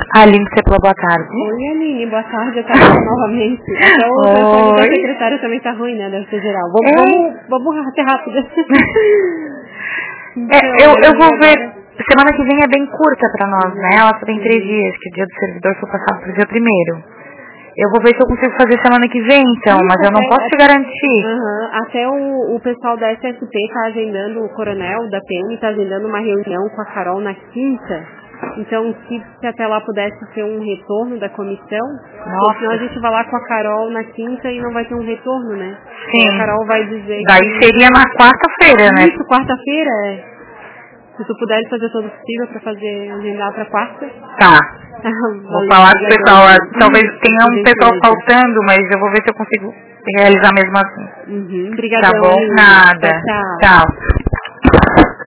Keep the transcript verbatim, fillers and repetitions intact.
Aline, você falou boa tarde. Oi, Aline, boa tarde, eu tava novamente. Até o telefone da secretária também tá ruim, né? Deve ser geral. Vamos, é. vamos, vamos ser rápida. Então, é, eu, eu vou ver. Semana que vem é bem curta pra nós, né? Ela só tem três dias, que o dia do servidor foi passado pro dia primeiro. Eu vou ver se eu consigo fazer semana que vem, então, Sim, mas eu não até, posso te garantir. Uhum, até o, o pessoal da S S P tá agendando, o coronel da P M tá agendando uma reunião com a Carol na quinta. Então, se, se até lá pudesse ter um retorno da comissão, porque senão a gente vai lá com a Carol na quinta e não vai ter um retorno, né? Sim. E a Carol vai dizer Daí que... seria na quarta-feira, né? Isso, quarta-feira, é. Se tu puderes fazer todo o possível pra fazer, agendar pra quarta. Tá. Valeu, vou falar com o pessoal, valeu. talvez Isso, tenha um pessoal faltando, mas eu vou ver se eu consigo realizar mesmo assim. Uhum, obrigadão. Tá bom? Nada. Tchau, tchau. Tchau.